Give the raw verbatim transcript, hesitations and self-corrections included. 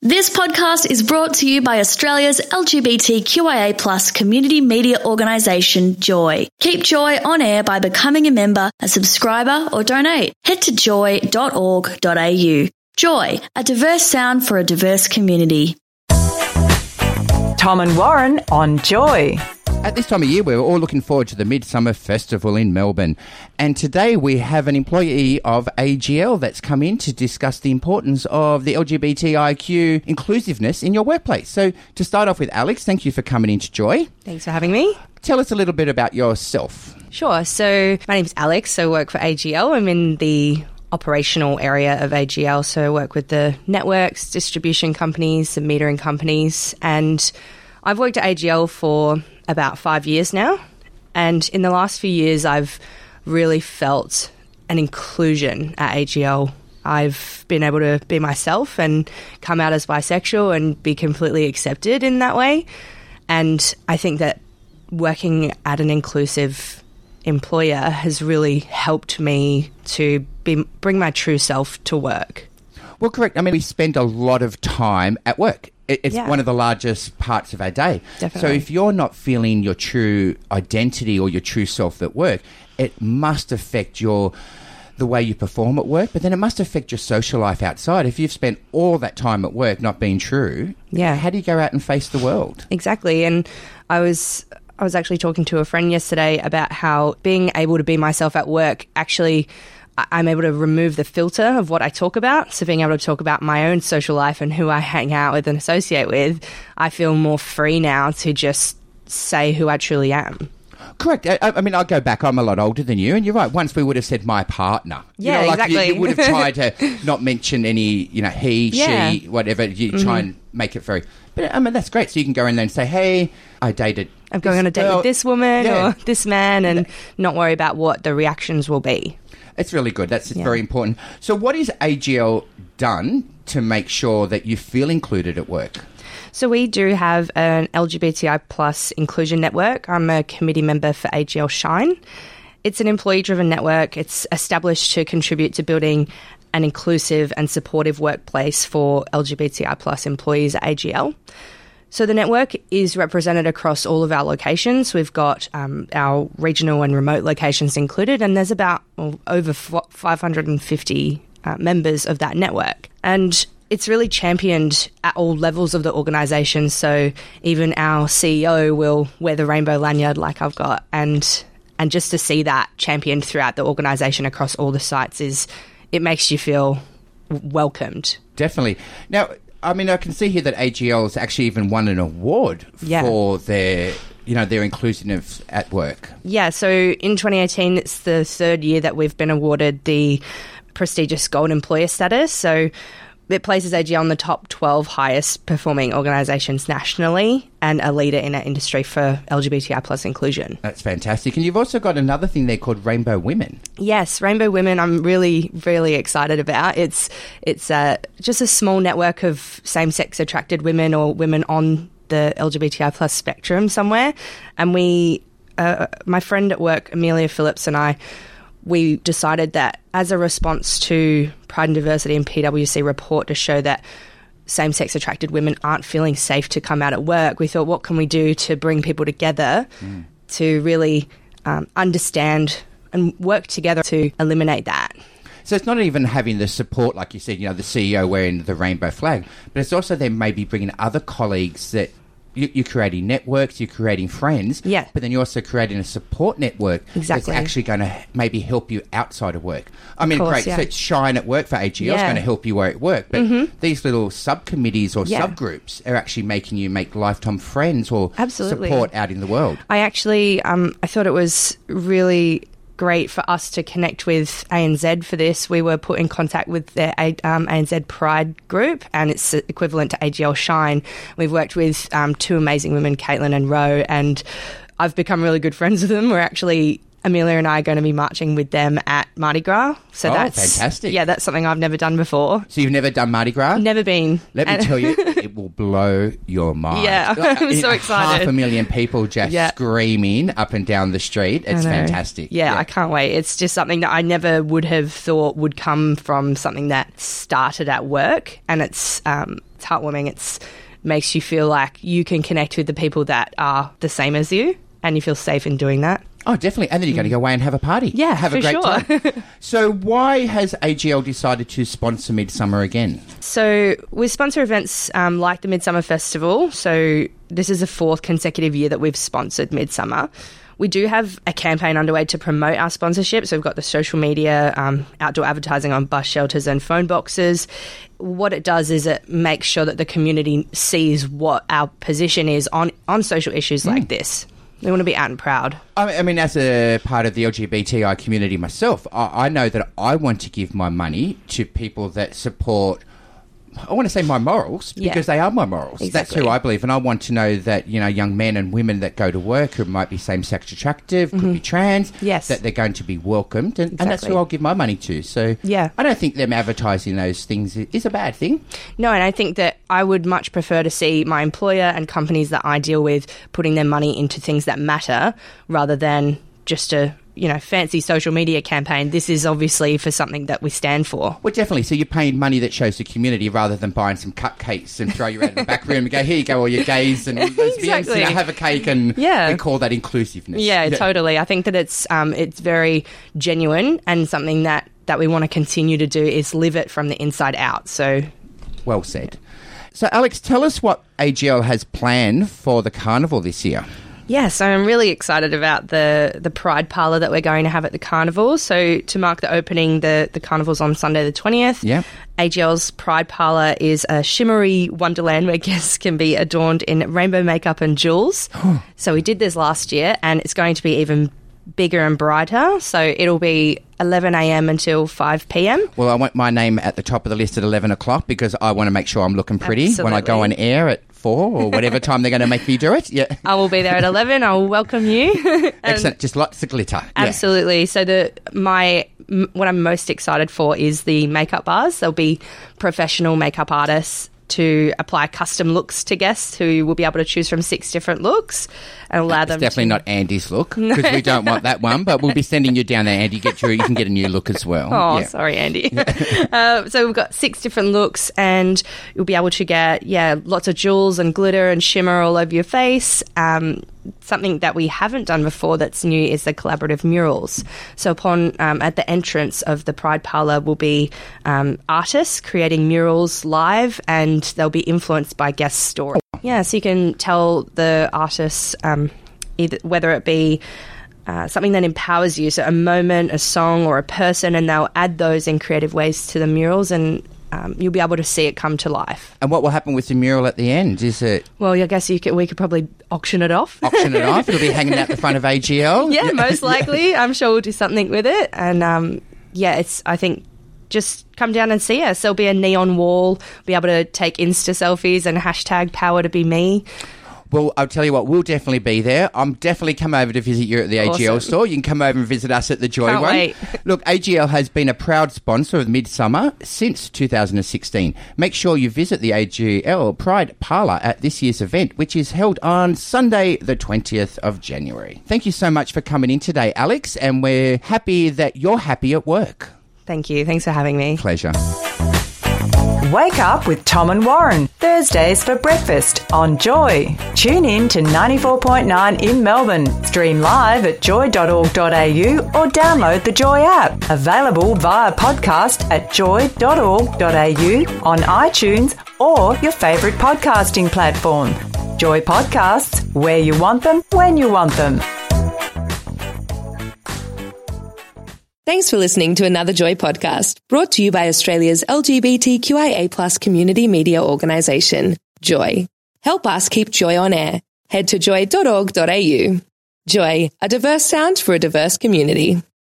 This podcast is brought to you by Australia's L G B T Q I A plus community media organisation, Joy. Keep Joy on air by becoming a member, a subscriber or donate. Head to joy dot org dot a u. Joy, a diverse sound for a diverse community. Tom and Warren on Joy. At this time of year, we're all looking forward to the Midsummer Festival in Melbourne. And today we have an employee of A G L that's come in to discuss the importance of the L G B T I Q inclusiveness in your workplace. So to start off with, Alex, thank you for coming into Joy. Thanks for having me. Tell us a little bit about yourself. Sure. So my name's Alex. So I work for A G L. I'm in the operational area of A G L. So I work with the networks, distribution companies, the metering companies. And I've worked at A G L for about five years now. And in the last few years, I've really felt an inclusion at A G L. I've been able to be myself and come out as bisexual and be completely accepted in that way. And I think that working at an inclusive employer has really helped me to be, bring my true self to work. Well, correct. I mean, we spend a lot of time at work. It's yeah. one of the largest parts of our day. Definitely. So if you're not feeling your true identity or your true self at work, it must affect your the way you perform at work, but then it must affect your social life outside. If you've spent all that time at work not being true, yeah. how do you go out and face the world? Exactly. And I was I was actually talking to a friend yesterday about how being able to be myself at work actually I'm able to remove the filter of what I talk about. So being able to talk about my own social life and who I hang out with and associate with, I feel more free now to just say who I truly am. Correct. I, I mean, I'll go back. I'm a lot older than you, and you're right. Once we would have said my partner. Yeah, you know, like exactly. You, you would have tried to not mention any, you know, he, yeah. she, whatever. You mm-hmm. try and make it very... But, I mean, that's great. So you can go in there and say, hey, I dated... I'm going on a date girl. with this woman yeah. or this man and not worry about what the reactions will be. It's really good. That's yeah. very important. So what has A G L done to make sure that you feel included at work? So we do have an L G B T I plus inclusion network. I'm a committee member for A G L Shine. It's an employee-driven network. It's established to contribute to building an inclusive and supportive workplace for L G B T I plus employees at A G L. So the network is represented across all of our locations. We've got um, our regional and remote locations included, and there's about well, over five hundred fifty uh, members of that network. And it's really championed at all levels of the organisation. So even our C E O will wear the rainbow lanyard like I've got. And and just to see that championed throughout the organisation across all the sites, is it makes you feel welcomed. Definitely. Now, I mean, I can see here that A G L has actually even won an award yeah. for their, you know, their inclusiveness at work. Yeah, so in twenty eighteen, it's the third year that we've been awarded the prestigious Gold Employer status. So it places A G L in the top twelve highest performing organisations nationally and a leader in our industry for L G B T I plus inclusion. That's fantastic. And you've also got another thing there called Rainbow Women. Yes, Rainbow Women I'm really, really excited about. It's it's uh, just a small network of same-sex attracted women or women on the L G B T I plus spectrum somewhere. And we, uh, my friend at work, Amelia Phillips, and I, we decided that as a response to Pride and Diversity and P W C report to show that same-sex attracted women aren't feeling safe to come out at work, we thought, what can we do to bring people together mm. to really um, understand and work together to eliminate that? So it's not even having the support, like you said, you know, the C E O wearing the rainbow flag, but it's also then maybe bringing other colleagues that you're creating networks, you're creating friends, yeah. but then you're also creating a support network exactly. that's actually going to maybe help you outside of work. I mean, course, great, yeah. so it's Shine at work for A G L, yeah. it's going to help you where at work, but mm-hmm. these little subcommittees or yeah. subgroups are actually making you make lifetime friends or Absolutely. support out in the world. I actually, um, I thought it was really great for us to connect with A N Z for this. We were put in contact with their um, A N Z Pride group, and it's equivalent to A G L Shine. We've worked with um, two amazing women, Caitlin and Ro, and I've become really good friends with them. We're actually Amelia and I are going to be marching with them at Mardi Gras. So oh, that's fantastic. Yeah, that's something I've never done before. So you've never done Mardi Gras? Never been. Let me And- tell you, it will blow your mind. Yeah, Like, I'm you so know, excited. Half a million people just Yeah. screaming up and down the street. It's I know. fantastic. Yeah, I can't wait. It's just something that I never would have thought would come from something that started at work, and it's um, it's heartwarming. It's makes you feel like you can connect with the people that are the same as you, and you feel safe in doing that. Oh, definitely. And then you're going to go away and have a party. Yeah, have a for great sure. time. So why has A G L decided to sponsor Midsummer again? So we sponsor events um, like the Midsummer Festival. So this is the fourth consecutive year that we've sponsored Midsummer. We do have a campaign underway to promote our sponsorship. So we've got the social media, um, outdoor advertising on bus shelters and phone boxes. What it does is it makes sure that the community sees what our position is on, on social issues like this. We want to be out and proud. I mean, as a part of the L G B T I community myself, I, I know that I want to give my money to people that support, I want to say my morals, Yeah. because they are my morals. That's Exactly. who I believe. And I want to know that, you know, young men and women that go to work who might be same-sex attractive, could be trans, Yes. that they're going to be welcomed. And, and that's Exactly. who I'll give my money to. So Yeah. I don't think them advertising those things i- is a bad thing. No, and I think that I would much prefer to see my employer and companies that I deal with putting their money into things that matter rather than just a, you know, fancy social media campaign. This is obviously for something that we stand for. Well, definitely. So you're paying money that shows the community rather than buying some cupcakes and throw you out in the back room and go, here you go, all your gays and lesbians, Exactly. you know, have a cake and, Yeah. and call that inclusiveness. Yeah, totally. I think that it's um, it's very genuine, and something that, that we want to continue to do is live it from the inside out. So Well said. So, Alex, tell us what A G L has planned for the carnival this year. yeah, so I'm really excited about the the Pride Parlour that we're going to have at the carnival. So to mark the opening, the, the carnival's on Sunday the twentieth. Yeah. A G L's Pride Parlour is a shimmery wonderland where guests can be adorned in rainbow makeup and jewels. So we did this last year, and it's going to be even bigger and brighter. So it'll be eleven a.m. until five p.m. Well, I want my name at the top of the list at eleven o'clock because I want to make sure I'm looking pretty when I go on Absolutely. air at four or whatever time they're going to make me do it. Yeah. I will be there at eleven. I will welcome you. And Excellent. Just lots of glitter. Yeah. Absolutely. So the my m- what I'm most excited for is the makeup bars. There'll be professional makeup artists to apply custom looks to guests who will be able to choose from six different looks and allow them It's definitely to... not Andy's look because we don't want that one, but we'll be sending you down there, Andy. Get your, you can get a new look as well. Oh, Yeah. sorry, Andy. uh, so we've got six different looks, and you'll be able to get, yeah, lots of jewels and glitter and shimmer all over your face. Um, something that we haven't done before that's new is the collaborative murals. So upon, um, at the entrance of the Pride Parlour will be um, artists creating murals live, and they'll be influenced by guest stories. Yeah, so you can tell the artists um, either whether it be Uh, something that empowers you, so a moment, a song, or a person, and they'll add those in creative ways to the murals, and um, you'll be able to see it come to life. And what will happen with the mural at the end? Is it Well, I guess you could, we could probably auction it off. auction it off? It'll be hanging out the front of A G L? Yeah, most likely. I'm sure we'll do something with it, and um, yeah, it's. I think just come down and see us. There'll be a neon wall. Be able to take Insta selfies and hashtag Power to Be Me. Well, I'll tell you what, we'll definitely be there. I'm definitely come over to visit you at the A G L Awesome. store. You can come over and visit us at the Joy Can't one. wait. Look, A G L has been a proud sponsor of Midsummer since two thousand sixteen. Make sure you visit the A G L Pride Parlour at this year's event, which is held on Sunday, the twentieth of January. Thank you so much for coming in today, Alex, and we're happy that you're happy at work. Thank you. Thanks for having me. Pleasure. Wake up with Tom and Warren, Thursdays for breakfast on Joy. Tune in to ninety-four point nine in Melbourne. Stream live at joy dot org dot a u or download the Joy app. Available via podcast at joy dot org dot a u, on iTunes or your favourite podcasting platform. Joy Podcasts, where you want them, when you want them. Thanks for listening to another Joy podcast, brought to you by Australia's L G B T Q I A plus community media organisation, Joy. Help us keep Joy on air. Head to joy dot org dot a u. Joy, a diverse sound for a diverse community.